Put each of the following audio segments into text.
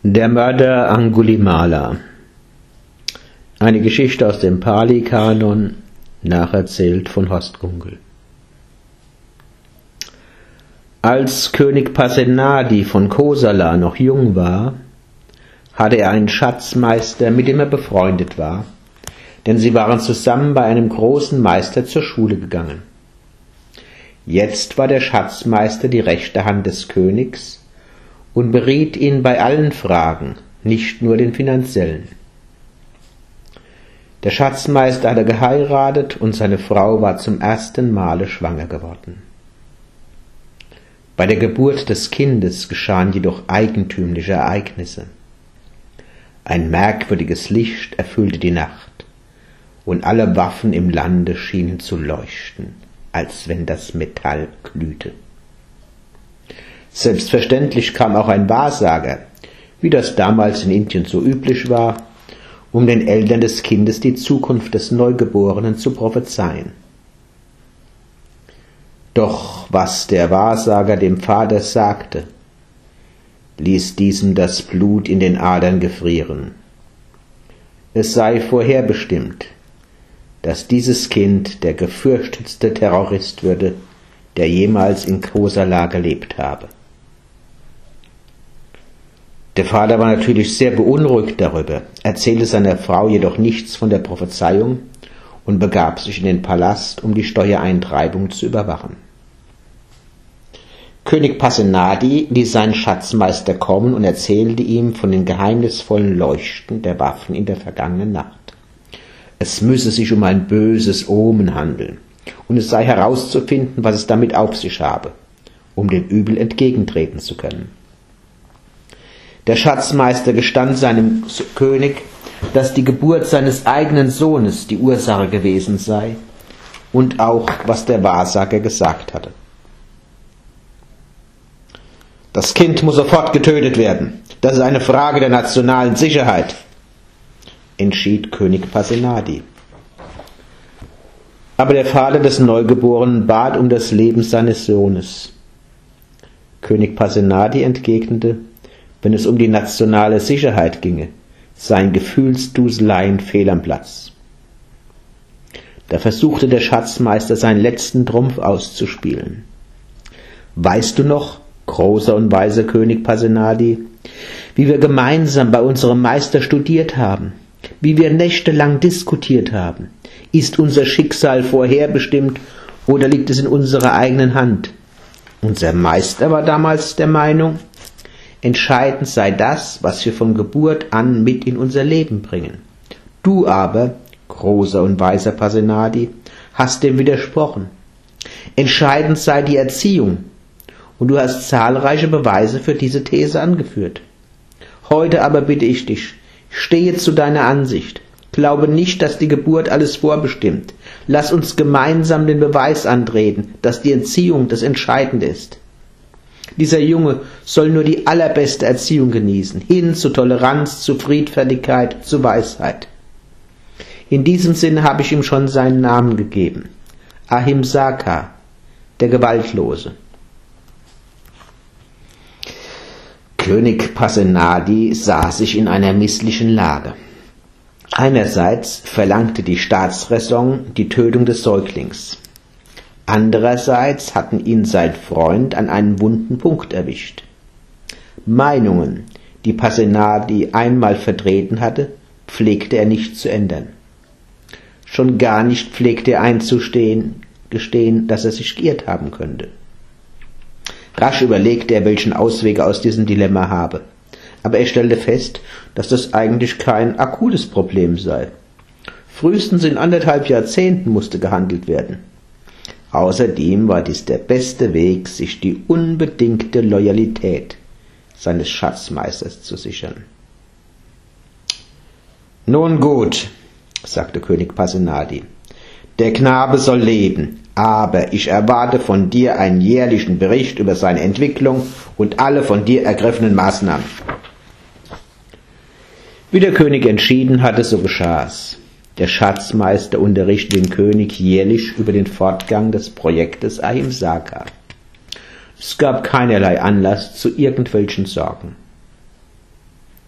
Der Mörder Angulimala. Eine Geschichte aus dem Pali-Kanon, nacherzählt von Horst Gunkel. Als König Pasenadi von Kosala noch jung war, hatte er einen Schatzmeister, mit dem er befreundet war, denn sie waren zusammen bei einem großen Meister zur Schule gegangen. Jetzt war der Schatzmeister die rechte Hand des Königs und beriet ihn bei allen Fragen, nicht nur den finanziellen. Der Schatzmeister hatte geheiratet und seine Frau war zum ersten Male schwanger geworden. Bei der Geburt des Kindes geschahen jedoch eigentümliche Ereignisse. Ein merkwürdiges Licht erfüllte die Nacht, und alle Waffen im Lande schienen zu leuchten, als wenn das Metall glühte. Selbstverständlich kam auch ein Wahrsager, wie das damals in Indien so üblich war, um den Eltern des Kindes die Zukunft des Neugeborenen zu prophezeien. Doch was der Wahrsager dem Vater sagte, ließ diesem das Blut in den Adern gefrieren. Es sei vorherbestimmt, dass dieses Kind der gefürchtetste Terrorist würde, der jemals in Kosala gelebt habe. Der Vater war natürlich sehr beunruhigt darüber, erzählte seiner Frau jedoch nichts von der Prophezeiung und begab sich in den Palast, um die Steuereintreibung zu überwachen. König Pasenadi ließ seinen Schatzmeister kommen und erzählte ihm von den geheimnisvollen Leuchten der Waffen in der vergangenen Nacht. Es müsse sich um ein böses Omen handeln, und es sei herauszufinden, was es damit auf sich habe, um dem Übel entgegentreten zu können. Der Schatzmeister gestand seinem König, dass die Geburt seines eigenen Sohnes die Ursache gewesen sei und auch, was der Wahrsager gesagt hatte. Das Kind muss sofort getötet werden. Das ist eine Frage der nationalen Sicherheit, entschied König Pasenadi. Aber der Vater des Neugeborenen bat um das Leben seines Sohnes. König Pasenadi entgegnete, wenn es um die nationale Sicherheit ginge, seien Gefühlsduseleien fehl am Platz. Da versuchte der Schatzmeister seinen letzten Trumpf auszuspielen. Weißt du noch, großer und weiser König Pasenadi, wie wir gemeinsam bei unserem Meister studiert haben, wie wir nächtelang diskutiert haben? Ist unser Schicksal vorherbestimmt oder liegt es in unserer eigenen Hand? Unser Meister war damals der Meinung, entscheidend sei das, was wir von Geburt an mit in unser Leben bringen. Du aber, großer und weiser Pasenadi, hast dem widersprochen. Entscheidend sei die Erziehung, und du hast zahlreiche Beweise für diese These angeführt. Heute aber bitte ich dich, stehe zu deiner Ansicht. Glaube nicht, dass die Geburt alles vorbestimmt. Lass uns gemeinsam den Beweis antreten, dass die Erziehung das Entscheidende ist. Dieser Junge soll nur die allerbeste Erziehung genießen, hin zu Toleranz, zu Friedfertigkeit, zu Weisheit. In diesem Sinne habe ich ihm schon seinen Namen gegeben. Ahimsaka, der Gewaltlose. König Pasenadi sah sich in einer misslichen Lage. Einerseits verlangte die Staatsräson die Tötung des Säuglings. Andererseits hatten ihn sein Freund an einen wunden Punkt erwischt. Meinungen, die Pasenadi einmal vertreten hatte, pflegte er nicht zu ändern. Schon gar nicht pflegte er gestehen, dass er sich geirrt haben könnte. Rasch überlegte er, welchen Ausweg aus diesem Dilemma habe. Aber er stellte fest, dass das eigentlich kein akutes Problem sei. Frühestens in 1,5 Jahrzehnten musste gehandelt werden. Außerdem war dies der beste Weg, sich die unbedingte Loyalität seines Schatzmeisters zu sichern. Nun gut, sagte König Pasenadi, der Knabe soll leben, aber ich erwarte von dir einen jährlichen Bericht über seine Entwicklung und alle von dir ergriffenen Maßnahmen. Wie der König entschieden hatte, so geschah es. Der Schatzmeister unterrichtete den König jährlich über den Fortgang des Projektes Ahimsaka. Es gab keinerlei Anlass zu irgendwelchen Sorgen.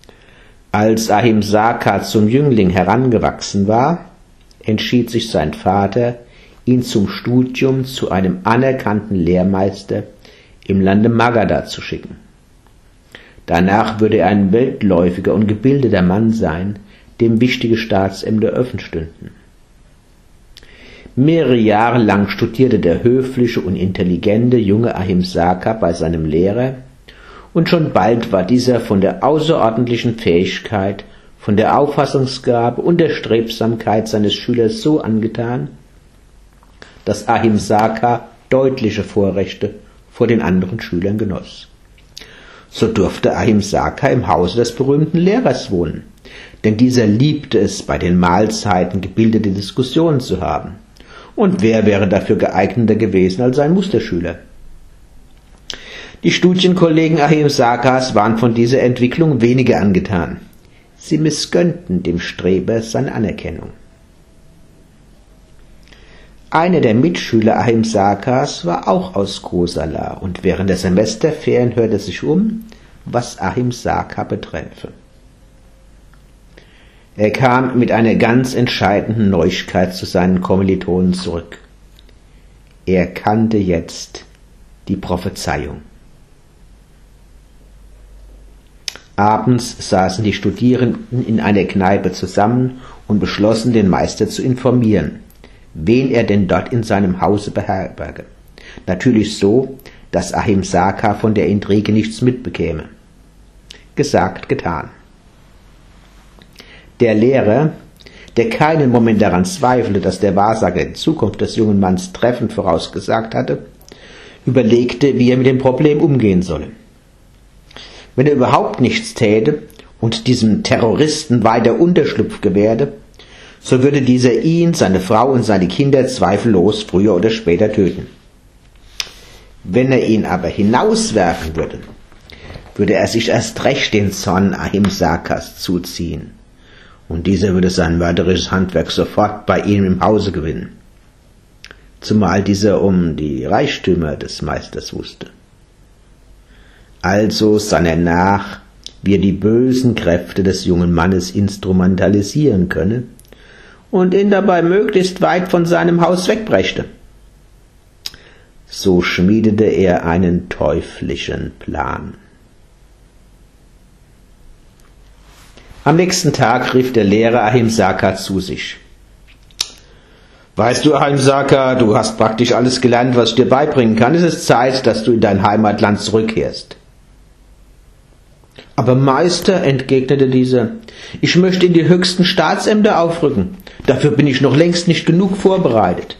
Als Ahimsaka zum Jüngling herangewachsen war, entschied sich sein Vater, ihn zum Studium zu einem anerkannten Lehrmeister im Lande Magadha zu schicken. Danach würde er ein weltläufiger und gebildeter Mann sein, dem wichtige Staatsämter offen stünden. Mehrere Jahre lang studierte der höfliche und intelligente junge Ahimsaka bei seinem Lehrer, und schon bald war dieser von der außerordentlichen Fähigkeit, von der Auffassungsgabe und der Strebsamkeit seines Schülers so angetan, dass Ahimsaka deutliche Vorrechte vor den anderen Schülern genoss. So durfte Ahimsaka im Hause des berühmten Lehrers wohnen, denn dieser liebte es, bei den Mahlzeiten gebildete Diskussionen zu haben. Und wer wäre dafür geeigneter gewesen als sein Musterschüler? Die Studienkollegen Ahimsakas waren von dieser Entwicklung weniger angetan. Sie missgönnten dem Streber seine Anerkennung. Einer der Mitschüler Ahimsakas war auch aus Kosala, und während der Semesterferien hörte sich um, was Ahimsaka beträfe. Er kam mit einer ganz entscheidenden Neuigkeit zu seinen Kommilitonen zurück. Er kannte jetzt die Prophezeiung. Abends saßen die Studierenden in einer Kneipe zusammen und beschlossen, den Meister zu informieren, wen er denn dort in seinem Hause beherberge. Natürlich so, dass Ahimsaka von der Intrige nichts mitbekäme. Gesagt, getan. Der Lehrer, der keinen Moment daran zweifelte, dass der Wahrsager die Zukunft des jungen Manns treffend vorausgesagt hatte, überlegte, wie er mit dem Problem umgehen solle. Wenn er überhaupt nichts täte und diesem Terroristen weiter Unterschlupf gewährte, so würde dieser ihn, seine Frau und seine Kinder zweifellos früher oder später töten. Wenn er ihn aber hinauswerfen würde, würde er sich erst recht den Zorn Ahimsakas zuziehen, und dieser würde sein mörderisches Handwerk sofort bei ihm im Hause gewinnen, zumal dieser um die Reichtümer des Meisters wusste. Also sann er nach, wie er die bösen Kräfte des jungen Mannes instrumentalisieren könne und ihn dabei möglichst weit von seinem Haus wegbrächte. So schmiedete er einen teuflischen Plan. Am nächsten Tag rief der Lehrer Ahimsaka zu sich. »Weißt du, Ahimsaka, du hast praktisch alles gelernt, was ich dir beibringen kann. Es ist Zeit, dass du in dein Heimatland zurückkehrst.« »Aber Meister«, entgegnete dieser, »ich möchte in die höchsten Staatsämter aufrücken. Dafür bin ich noch längst nicht genug vorbereitet.«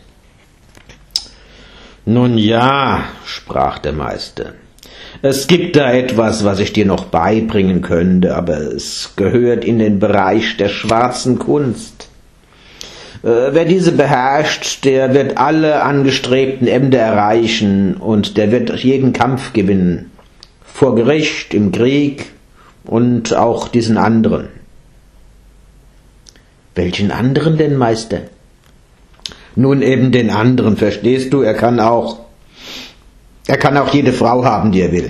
»Nun ja«, sprach der Meister, »es gibt da etwas, was ich dir noch beibringen könnte, aber es gehört in den Bereich der schwarzen Kunst. Wer diese beherrscht, der wird alle angestrebten Ämter erreichen und der wird jeden Kampf gewinnen, vor Gericht, im Krieg und auch diesen anderen.« »Welchen anderen denn, Meister?« »Nun eben den anderen, verstehst du, er kann auch jede Frau haben, die er will.«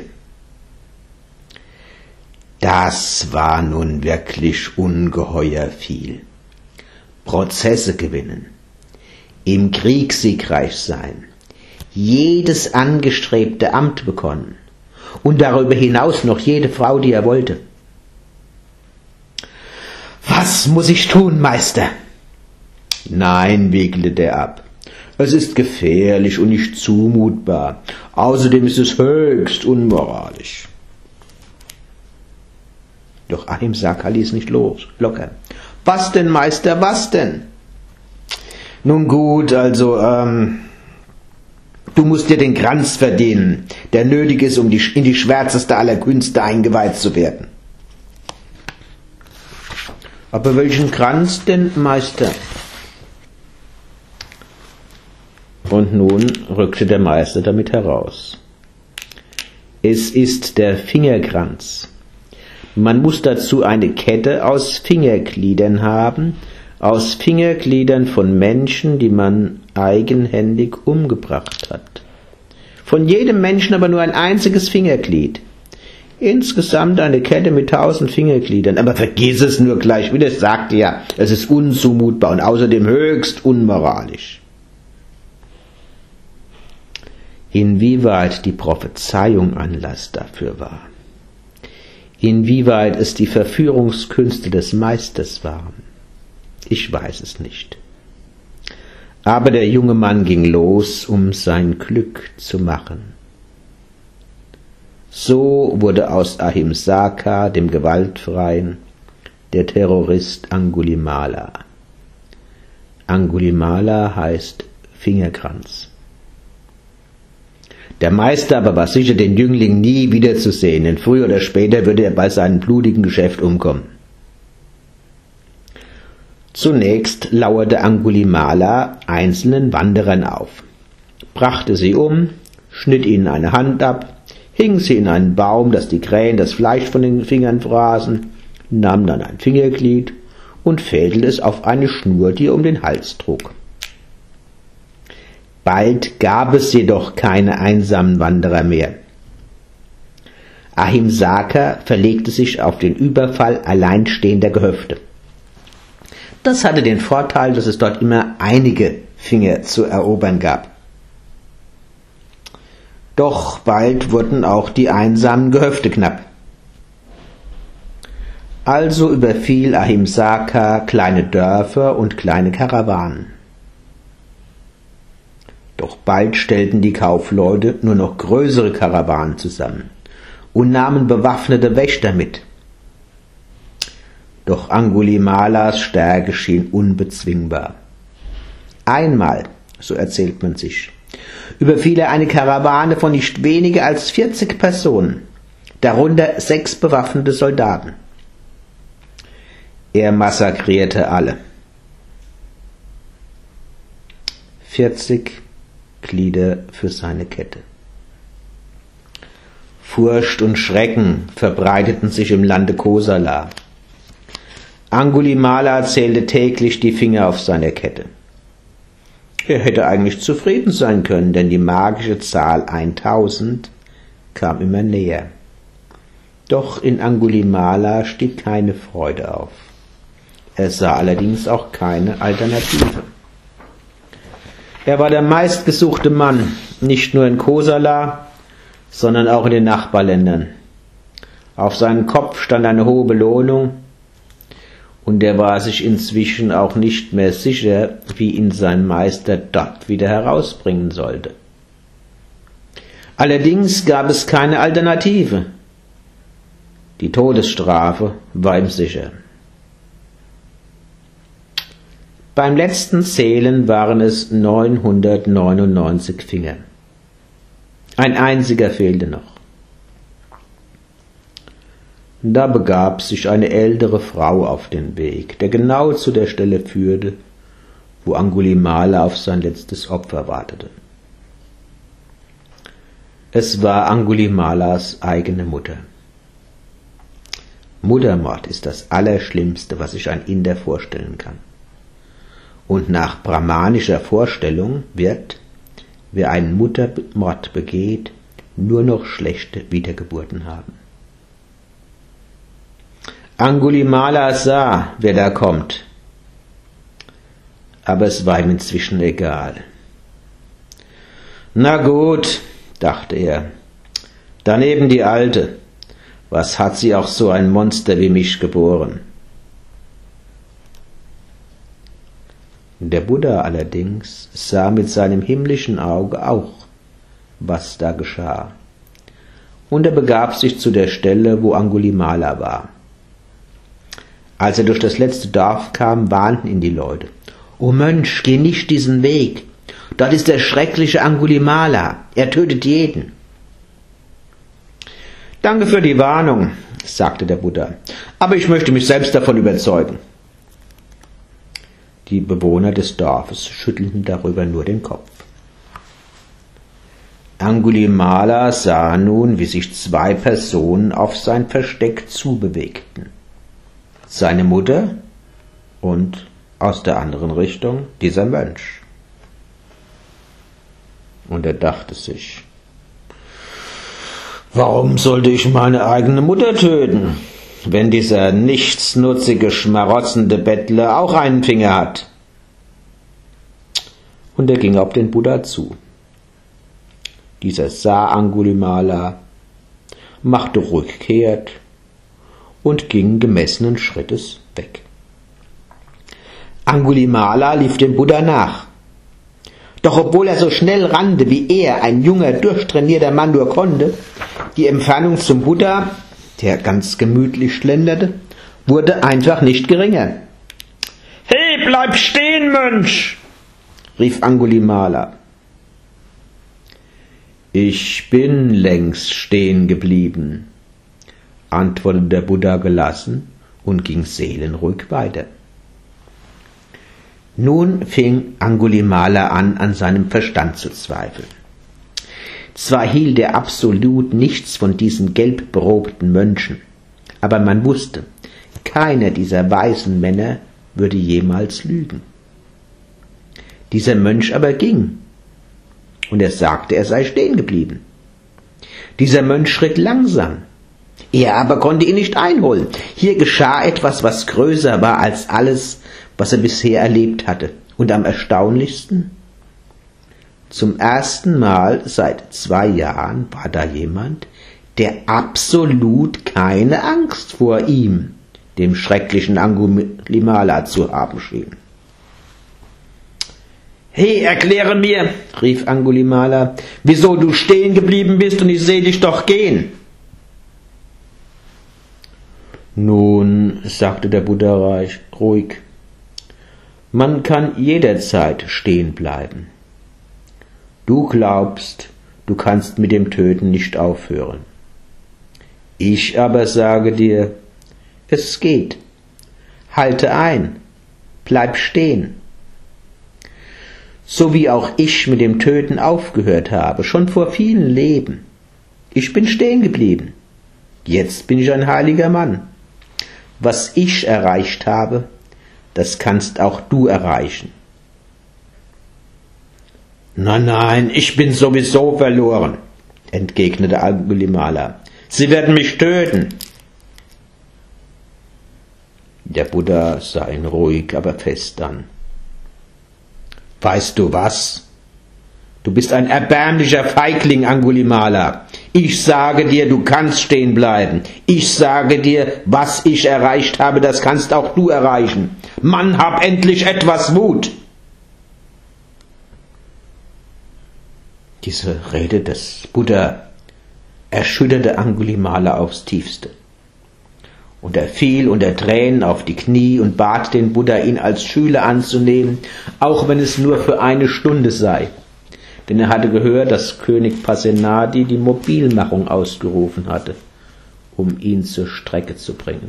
Das war nun wirklich ungeheuer viel. Prozesse gewinnen, im Krieg siegreich sein, jedes angestrebte Amt bekommen und darüber hinaus noch jede Frau, die er wollte. »Was muss ich tun, Meister?« »Nein«, wiegelte der ab, »es ist gefährlich und nicht zumutbar. Außerdem ist es höchst unmoralisch.« Doch Ahimsaka ließ nicht locker. »Was denn, Meister, was denn?« »Nun gut, also, du musst dir den Kranz verdienen, der nötig ist, um in die schwärzeste aller Künste eingeweiht zu werden.« »Aber welchen Kranz denn, Meister?« Und nun rückte der Meister damit heraus. »Es ist der Fingerkranz. Man muss dazu eine Kette aus Fingergliedern haben, aus Fingergliedern von Menschen, die man eigenhändig umgebracht hat. Von jedem Menschen aber nur ein einziges Fingerglied. Insgesamt eine Kette mit 1000 Fingergliedern. Aber vergiss es nur gleich wieder, es sagte ja, es ist unzumutbar und außerdem höchst unmoralisch. Inwieweit die Prophezeiung Anlass dafür war, inwieweit es die Verführungskünste des Meisters waren, ich weiß es nicht. Aber der junge Mann ging los, um sein Glück zu machen. So wurde aus Ahimsaka, dem Gewaltfreien, der Terrorist Angulimala. Angulimala heißt Fingerkranz. Der Meister aber war sicher, den Jüngling nie wiederzusehen, denn früher oder später würde er bei seinem blutigen Geschäft umkommen. Zunächst lauerte Angulimala einzelnen Wanderern auf, brachte sie um, schnitt ihnen eine Hand ab, hing sie in einen Baum, dass die Krähen das Fleisch von den Fingern fraßen, nahm dann ein Fingerglied und fädelte es auf eine Schnur, die er um den Hals trug. Bald gab es jedoch keine einsamen Wanderer mehr. Ahimsaka verlegte sich auf den Überfall alleinstehender Gehöfte. Das hatte den Vorteil, dass es dort immer einige Finger zu erobern gab. Doch bald wurden auch die einsamen Gehöfte knapp. Also überfiel Ahimsaka kleine Dörfer und kleine Karawanen. Doch bald stellten die Kaufleute nur noch größere Karawanen zusammen und nahmen bewaffnete Wächter mit. Doch Angulimalas Stärke schien unbezwingbar. Einmal, so erzählt man sich, überfiel er eine Karawane von nicht weniger als 40 Personen, darunter 6 bewaffnete Soldaten. Er massakrierte alle. 40 Glieder für seine Kette. Furcht und Schrecken verbreiteten sich im Lande Kosala. Angulimala zählte täglich die Finger auf seiner Kette. Er hätte eigentlich zufrieden sein können, denn die magische Zahl 1000 kam immer näher. Doch in Angulimala stieg keine Freude auf. Er sah allerdings auch keine Alternative. Er war der meistgesuchte Mann, nicht nur in Kosala, sondern auch in den Nachbarländern. Auf seinem Kopf stand eine hohe Belohnung, und er war sich inzwischen auch nicht mehr sicher, wie ihn sein Meister dort wieder herausbringen sollte. Allerdings gab es keine Alternative. Die Todesstrafe war ihm sicher. Beim letzten Zählen waren es 999 Finger. Ein einziger fehlte noch. Da begab sich eine ältere Frau auf den Weg, der genau zu der Stelle führte, wo Angulimala auf sein letztes Opfer wartete. Es war Angulimalas eigene Mutter. Muttermord ist das Allerschlimmste, was sich ein Inder vorstellen kann. Und nach brahmanischer Vorstellung wird, wer einen Muttermord begeht, nur noch schlechte Wiedergeburten haben. Angulimala sah, wer da kommt, aber es war ihm inzwischen egal. Na gut, dachte er, daneben die Alte, was hat sie auch so ein Monster wie mich geboren? Der Buddha allerdings sah mit seinem himmlischen Auge auch, was da geschah, und er begab sich zu der Stelle, wo Angulimala war. Als er durch das letzte Dorf kam, warnten ihn die Leute. »O Mönch, geh nicht diesen Weg. Dort ist der schreckliche Angulimala. Er tötet jeden.« »Danke für die Warnung«, sagte der Buddha, »aber ich möchte mich selbst davon überzeugen.« Die Bewohner des Dorfes schüttelten darüber nur den Kopf. Angulimala sah nun, wie sich 2 Personen auf sein Versteck zubewegten. Seine Mutter und aus der anderen Richtung dieser Mönch. Und er dachte sich, Warum sollte ich meine eigene Mutter töten, wenn dieser nichtsnutzige, schmarotzende Bettler auch einen Finger hat? Und er ging auf den Buddha zu. Dieser sah Angulimala, machte ruhig kehrt und ging gemessenen Schrittes weg. Angulimala lief dem Buddha nach. Doch obwohl er so schnell rannte, wie er, ein junger, durchtrainierter Mann, nur konnte, die Entfernung zum Buddha, der ganz gemütlich schlenderte, wurde einfach nicht geringer. »Hey, bleib stehen, Mönch!« rief Angulimala. »Ich bin längst stehen geblieben«, antwortete der Buddha gelassen und ging seelenruhig weiter. Nun fing Angulimala an seinem Verstand zu zweifeln. Zwar hielt er absolut nichts von diesen gelbberobten Mönchen, aber man wusste, keiner dieser weisen Männer würde jemals lügen. Dieser Mönch aber ging, und er sagte, er sei stehen geblieben. Dieser Mönch schritt langsam, er aber konnte ihn nicht einholen. Hier geschah etwas, was größer war als alles, was er bisher erlebt hatte. Und am erstaunlichsten, zum ersten Mal seit 2 Jahren war da jemand, der absolut keine Angst vor ihm, dem schrecklichen Angulimala, zu haben schien. »Hey, erkläre mir«, rief Angulimala, »wieso du stehen geblieben bist und ich sehe dich doch gehen.« »Nun«, sagte der Buddha ruhig, »man kann jederzeit stehen bleiben. Du glaubst, du kannst mit dem Töten nicht aufhören. Ich aber sage dir, es geht. Halte ein, bleib stehen. So wie auch ich mit dem Töten aufgehört habe, schon vor vielen Leben. Ich bin stehen geblieben. Jetzt bin ich ein heiliger Mann. Was ich erreicht habe, das kannst auch du erreichen.« »Nein, ich bin sowieso verloren«, entgegnete Angulimala. »Sie werden mich töten.« Der Buddha sah ihn ruhig, aber fest an. »Weißt du was? Du bist ein erbärmlicher Feigling, Angulimala. Ich sage dir, du kannst stehen bleiben. Ich sage dir, was ich erreicht habe, das kannst auch du erreichen. Mann, hab endlich etwas Mut!« Diese Rede des Buddha erschütterte Angulimala aufs Tiefste. Und er fiel unter Tränen auf die Knie und bat den Buddha, ihn als Schüler anzunehmen, auch wenn es nur für 1 Stunde sei. Denn er hatte gehört, dass König Pasenadi die Mobilmachung ausgerufen hatte, um ihn zur Strecke zu bringen.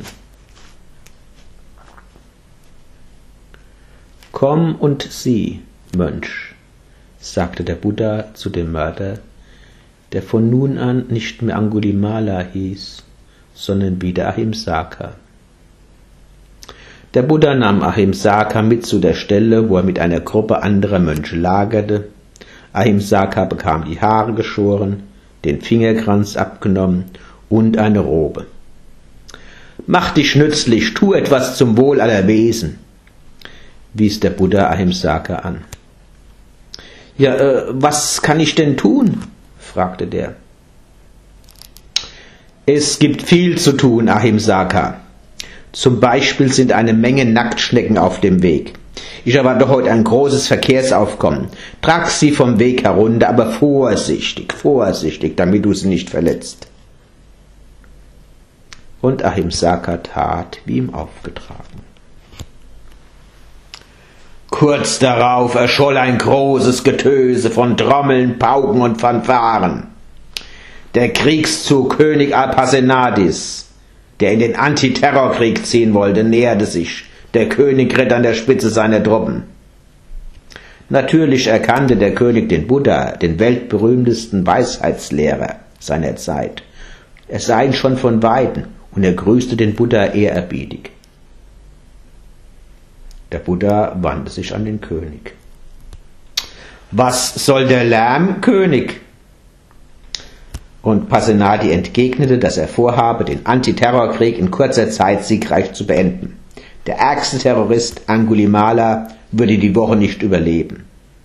»Komm und sieh, Mönch«, sagte der Buddha zu dem Mörder, der von nun an nicht mehr Angulimala hieß, sondern wieder Ahimsaka. Der Buddha nahm Ahimsaka mit zu der Stelle, wo er mit einer Gruppe anderer Mönche lagerte. Ahimsaka bekam die Haare geschoren, den Fingerkranz abgenommen und eine Robe. »Mach dich nützlich, tu etwas zum Wohl aller Wesen«, wies der Buddha Ahimsaka an. »Ja, was kann ich denn tun?«, fragte der. »Es gibt viel zu tun, Ahimsaka. Zum Beispiel sind eine Menge Nacktschnecken auf dem Weg. Ich erwarte heute ein großes Verkehrsaufkommen. Trag sie vom Weg herunter, aber vorsichtig, damit du sie nicht verletzt.« Und Ahimsaka tat, wie ihm aufgetragen. Kurz darauf erscholl ein großes Getöse von Trommeln, Pauken und Fanfaren. Der Kriegszug König Pasenadis, der in den Antiterrorkrieg ziehen wollte, näherte sich. Der König ritt an der Spitze seiner Truppen. Natürlich erkannte der König den Buddha, den weltberühmtesten Weisheitslehrer seiner Zeit. Er sah ihn schon von Weitem und er grüßte den Buddha ehrerbietig. Der Buddha wandte sich an den König. »Was soll der Lärm, König?« Und Pasenadi entgegnete, dass er vorhabe, den Antiterrorkrieg in kurzer Zeit siegreich zu beenden. Der ärgste Terrorist, Angulimala, würde die Woche nicht überleben.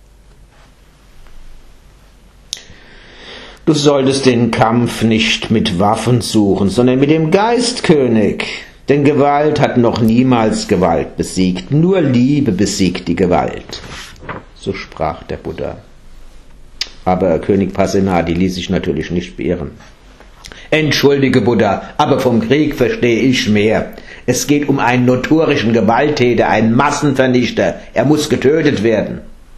Du solltest den Kampf nicht mit Waffen suchen, sondern mit dem Geist, König. Denn Gewalt hat noch niemals Gewalt besiegt. Nur Liebe besiegt die Gewalt. So sprach der Buddha. Aber König Pasenadi ließ sich natürlich nicht beirren. Entschuldige, Buddha, aber vom Krieg verstehe ich mehr. Es geht um einen notorischen Gewalttäter, einen Massenvernichter. Er muss getötet werden.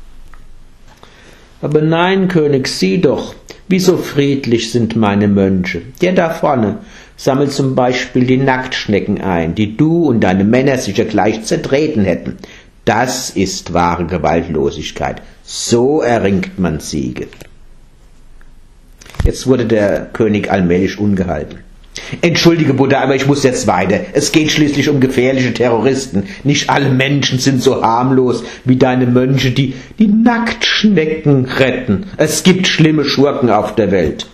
Aber nein, König, sieh doch, wie so friedlich sind meine Mönche. Der da vorne sammelt zum Beispiel die Nacktschnecken ein, die du und deine Männer sicher gleich zertreten hätten. Das ist wahre Gewaltlosigkeit. So erringt man Siege. Jetzt wurde der König allmählich ungehalten. Entschuldige, Buddha, aber ich muss jetzt weiter. Es geht schließlich um gefährliche Terroristen. Nicht alle Menschen sind so harmlos wie deine Mönche, die Nacktschnecken retten. Es gibt schlimme Schurken auf der Welt.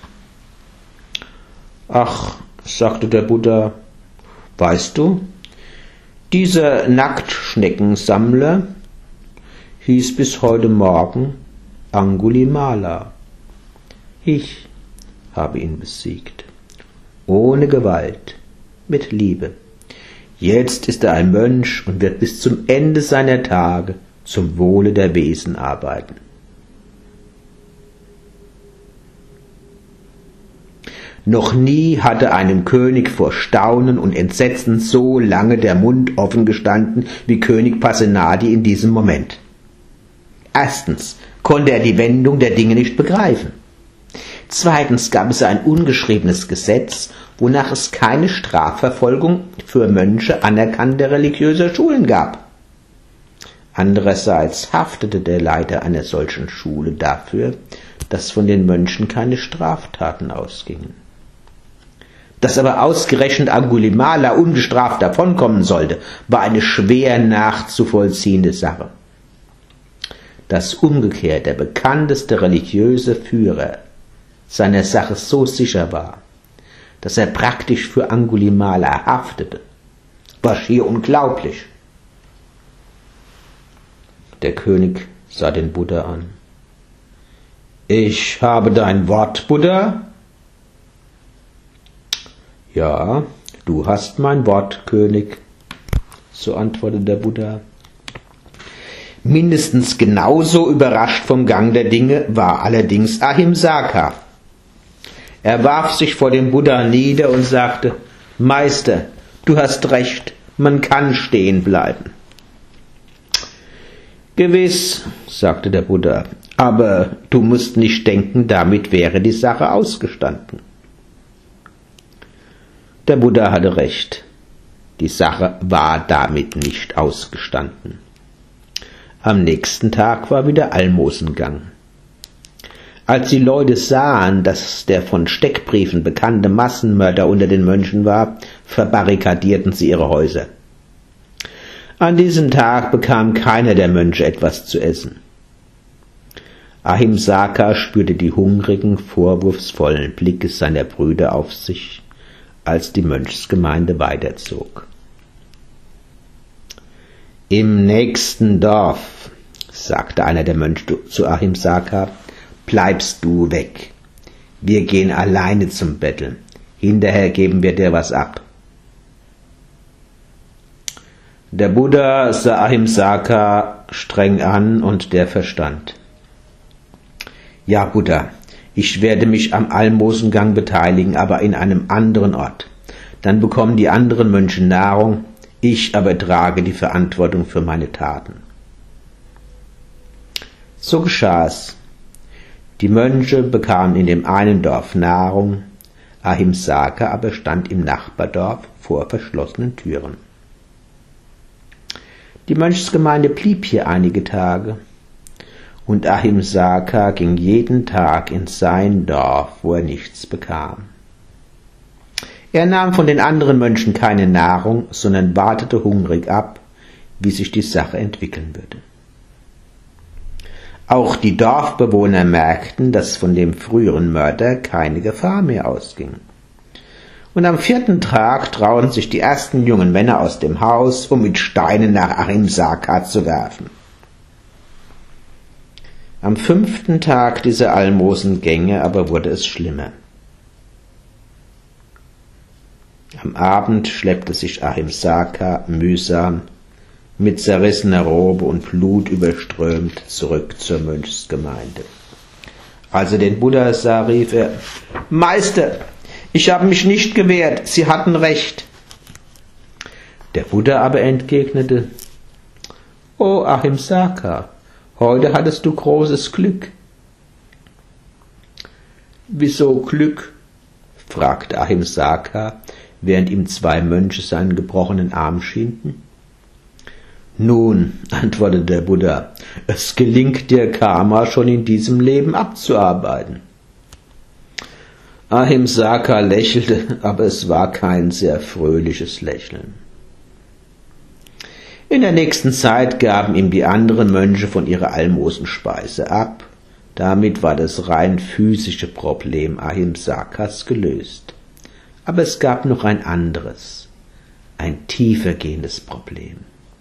Ach, sagte der Buddha, weißt du, dieser Nacktschneckensammler hieß bis heute Morgen Angulimala. Ich habe ihn besiegt. Ohne Gewalt, mit Liebe. Jetzt ist er ein Mönch und wird bis zum Ende seiner Tage zum Wohle der Wesen arbeiten. Noch nie hatte einem König vor Staunen und Entsetzen so lange der Mund offen gestanden wie König Pasenadi in diesem Moment. Erstens konnte er die Wendung der Dinge nicht begreifen. Zweitens gab es ein ungeschriebenes Gesetz, wonach es keine Strafverfolgung für Mönche anerkannter religiöser Schulen gab. Andererseits haftete der Leiter einer solchen Schule dafür, dass von den Mönchen keine Straftaten ausgingen. Dass aber ausgerechnet Angulimala ungestraft davonkommen sollte, war eine schwer nachzuvollziehende Sache. Dass umgekehrt der bekannteste religiöse Führer seiner Sache so sicher war, dass er praktisch für Angulimala haftete, war schier unglaublich. Der König sah den Buddha an. Ich habe dein Wort, Buddha? Ja, du hast mein Wort, König, so antwortete der Buddha. Mindestens genauso überrascht vom Gang der Dinge war allerdings Ahimsaka. Er warf sich vor dem Buddha nieder und sagte, Meister, du hast recht, man kann stehen bleiben. Gewiss, sagte der Buddha, aber du musst nicht denken, damit wäre die Sache ausgestanden. Der Buddha hatte recht, die Sache war damit nicht ausgestanden. Am nächsten Tag war wieder Almosengang. Als die Leute sahen, dass der von Steckbriefen bekannte Massenmörder unter den Mönchen war, verbarrikadierten sie ihre Häuser. An diesem Tag bekam keiner der Mönche etwas zu essen. Ahimsaka spürte die hungrigen, vorwurfsvollen Blicke seiner Brüder auf sich, als die Mönchsgemeinde weiterzog. Im nächsten Dorf, sagte einer der Mönche zu Ahimsaka, bleibst du weg. Wir gehen alleine zum Betteln. Hinterher geben wir dir was ab. Der Buddha sah Ahimsaka streng an und der verstand. Ja, Buddha, ich werde mich am Almosengang beteiligen, aber in einem anderen Ort. Dann bekommen die anderen Mönche Nahrung, ich aber trage die Verantwortung für meine Taten. So geschah es. Die Mönche bekamen in dem einen Dorf Nahrung, Ahimsaka aber stand im Nachbardorf vor verschlossenen Türen. Die Mönchsgemeinde blieb hier einige Tage, und Ahimsaka ging jeden Tag in sein Dorf, wo er nichts bekam. Er nahm von den anderen Mönchen keine Nahrung, sondern wartete hungrig ab, wie sich die Sache entwickeln würde. Auch die Dorfbewohner merkten, dass von dem früheren Mörder keine Gefahr mehr ausging. Und am 4. Tag trauen sich die ersten jungen Männer aus dem Haus, um mit Steinen nach Ahimsaka zu werfen. Am 5. Tag dieser Almosengänge aber wurde es schlimmer. Am Abend schleppte sich Ahimsaka mühsam mit zerrissener Robe und Blut überströmt zurück zur Mönchsgemeinde. Als er den Buddha sah, rief er: »Meister, ich habe mich nicht gewehrt, Sie hatten recht.« Der Buddha aber entgegnete: »O Ahimsaka, heute hattest du großes Glück.« »Wieso Glück?« fragte Ahimsaka, während ihm 2 Mönche seinen gebrochenen Arm schienten. »Nun«, antwortete der Buddha, »es gelingt dir, Karma schon in diesem Leben abzuarbeiten.« Ahimsaka lächelte, aber es war kein sehr fröhliches Lächeln. In der nächsten Zeit gaben ihm die anderen Mönche von ihrer Almosenspeise ab. Damit war das rein physische Problem Ahimsakas gelöst. Aber es gab noch ein anderes, ein tiefergehendes Problem.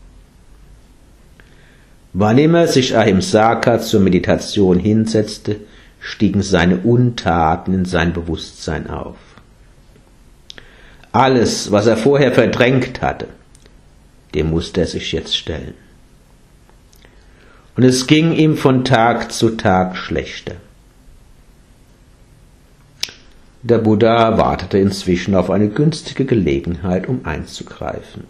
Wann immer sich Ahimsaka zur Meditation hinsetzte, stiegen seine Untaten in sein Bewusstsein auf. Alles, was er vorher verdrängt hatte, dem musste er sich jetzt stellen. Und es ging ihm von Tag zu Tag schlechter. Der Buddha wartete inzwischen auf eine günstige Gelegenheit, um einzugreifen.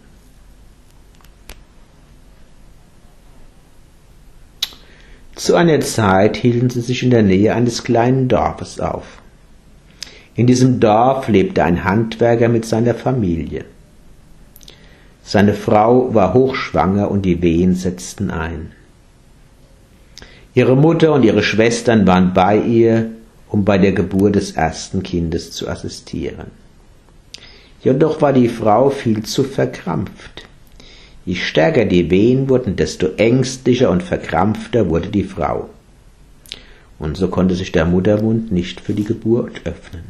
Zu einer Zeit hielten sie sich in der Nähe eines kleinen Dorfes auf. In diesem Dorf lebte ein Handwerker mit seiner Familie. Seine Frau war hochschwanger und die Wehen setzten ein. Ihre Mutter und ihre Schwestern waren bei ihr, um bei der Geburt des ersten Kindes zu assistieren. Jedoch war die Frau viel zu verkrampft. Je stärker die Wehen wurden, desto ängstlicher und verkrampfter wurde die Frau. Und so konnte sich der Muttermund nicht für die Geburt öffnen.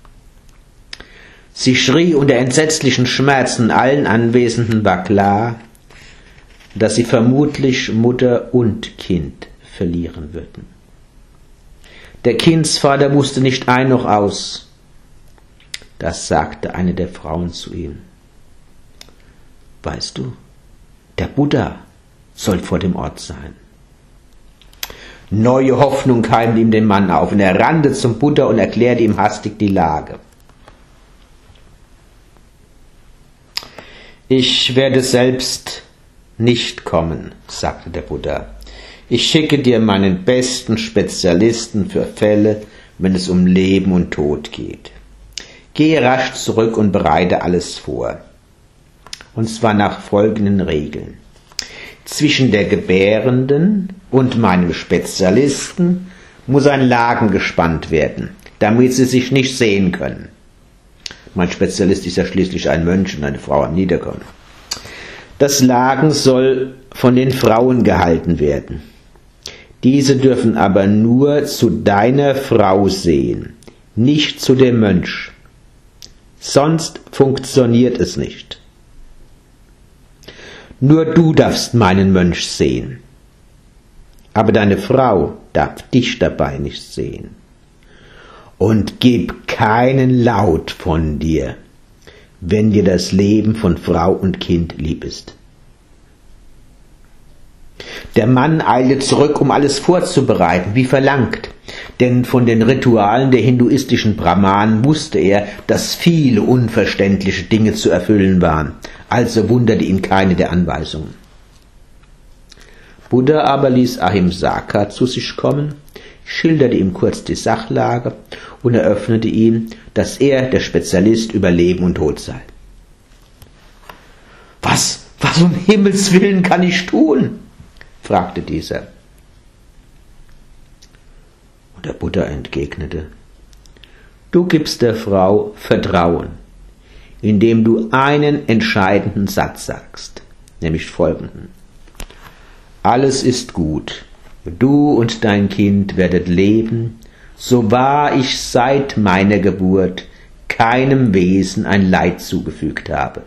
Sie schrie unter entsetzlichen Schmerzen, allen Anwesenden war klar, dass sie vermutlich Mutter und Kind verlieren würden. Der Kindsvater wusste nicht ein noch aus. Das sagte eine der Frauen zu ihm. »Weißt du, der Buddha soll vor dem Ort sein.« Neue Hoffnung keimte ihm den Mann auf, und er rannte zum Buddha und erklärte ihm hastig die Lage. »Ich werde selbst nicht kommen«, sagte der Buddha. »Ich schicke dir meinen besten Spezialisten für Fälle, wenn es um Leben und Tod geht. Gehe rasch zurück und bereite alles vor. Und zwar nach folgenden Regeln. Zwischen der Gebärenden und meinem Spezialisten muss ein Laken gespannt werden, damit sie sich nicht sehen können. Mein Spezialist ist ja schließlich ein Mönch und eine Frau am Niederkommen. Das Laken soll von den Frauen gehalten werden. Diese dürfen aber nur zu deiner Frau sehen, nicht zu dem Mönch. Sonst funktioniert es nicht. Nur du darfst meinen Mönch sehen, aber deine Frau darf dich dabei nicht sehen. Und gib keinen Laut von dir, wenn dir das Leben von Frau und Kind lieb ist.« Der Mann eilte zurück, um alles vorzubereiten, wie verlangt, denn von den Ritualen der hinduistischen Brahmanen wusste er, dass viele unverständliche Dinge zu erfüllen waren, also wunderte ihn keine der Anweisungen. Buddha aber ließ Ahimsaka zu sich kommen, schilderte ihm kurz die Sachlage und eröffnete ihm, dass er der Spezialist über Leben und Tod sei. Was um Himmels Willen kann ich tun?« fragte dieser. Und der Buddha entgegnete: »Du gibst der Frau Vertrauen, indem du einen entscheidenden Satz sagst, nämlich folgenden: Alles ist gut, Du und dein Kind werdet leben, so wahr ich seit meiner Geburt keinem Wesen ein Leid zugefügt habe.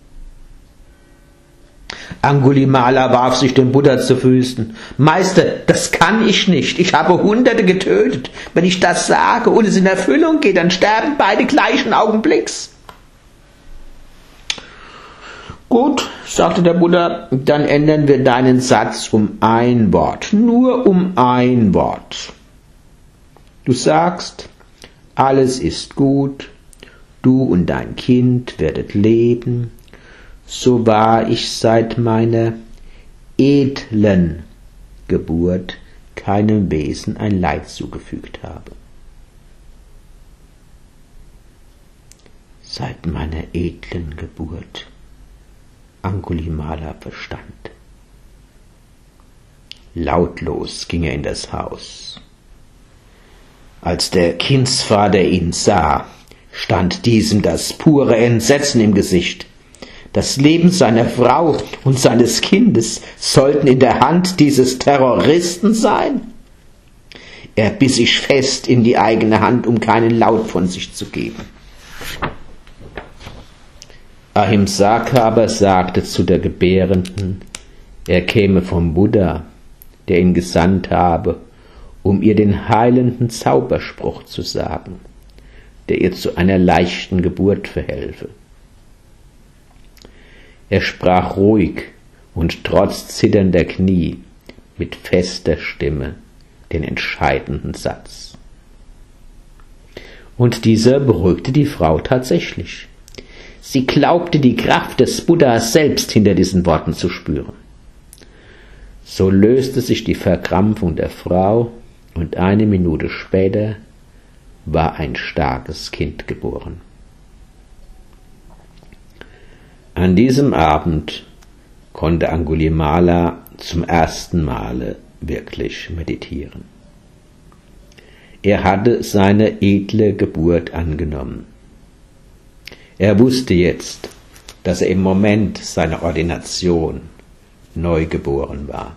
Angulimala warf sich dem Buddha zu Füßen. Meister, das kann ich nicht. Ich habe Hunderte getötet. Wenn ich das sage und es in Erfüllung geht, dann sterben beide gleichen Augenblicks. Gut, sagte der Buddha, dann ändern wir deinen Satz um ein Wort. Nur um ein Wort. Du sagst, alles ist gut, du und dein Kind werdet leben, so wahr ich seit meiner edlen Geburt keinem Wesen ein Leid zugefügt habe. Seit meiner edlen Geburt. Angulimala verstand. Lautlos ging er in das Haus. Als der Kindsvater ihn sah, stand diesem das pure Entsetzen im Gesicht. Das Leben seiner Frau und seines Kindes sollten in der Hand dieses Terroristen sein. Er biss sich fest in die eigene Hand, um keinen Laut von sich zu geben. Ahimsaka aber sagte zu der Gebärenden, er käme vom Buddha, der ihn gesandt habe, um ihr den heilenden Zauberspruch zu sagen, der ihr zu einer leichten Geburt verhelfe. Er sprach ruhig und trotz zitternder Knie mit fester Stimme den entscheidenden Satz. Und dieser beruhigte die Frau tatsächlich. Sie glaubte, die Kraft des Buddhas selbst hinter diesen Worten zu spüren. So löste sich die Verkrampfung der Frau und eine Minute später war ein starkes Kind geboren. An diesem Abend konnte Angulimala zum ersten Male wirklich meditieren. Er hatte seine edle Geburt angenommen. Er wusste jetzt, dass er im Moment seiner Ordination neugeboren war.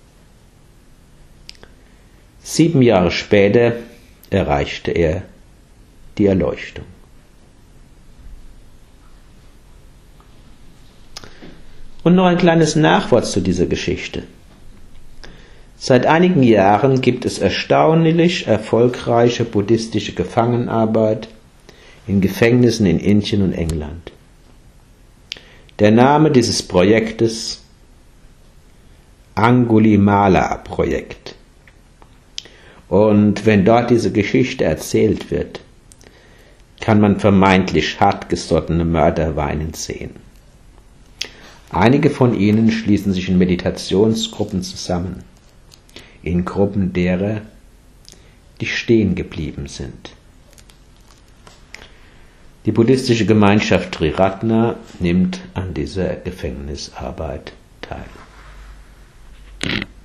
7 Jahre später erreichte er die Erleuchtung. Und noch ein kleines Nachwort zu dieser Geschichte. Seit einigen Jahren gibt es erstaunlich erfolgreiche buddhistische Gefangenenarbeit in Gefängnissen in Indien und England. Der Name dieses Projektes Angulimala-Projekt. Und wenn dort diese Geschichte erzählt wird, kann man vermeintlich hartgesottene Mörder weinend sehen. Einige von ihnen schließen sich in Meditationsgruppen zusammen, in Gruppen derer, die stehen geblieben sind. Die buddhistische Gemeinschaft Triratna nimmt an dieser Gefängnisarbeit teil.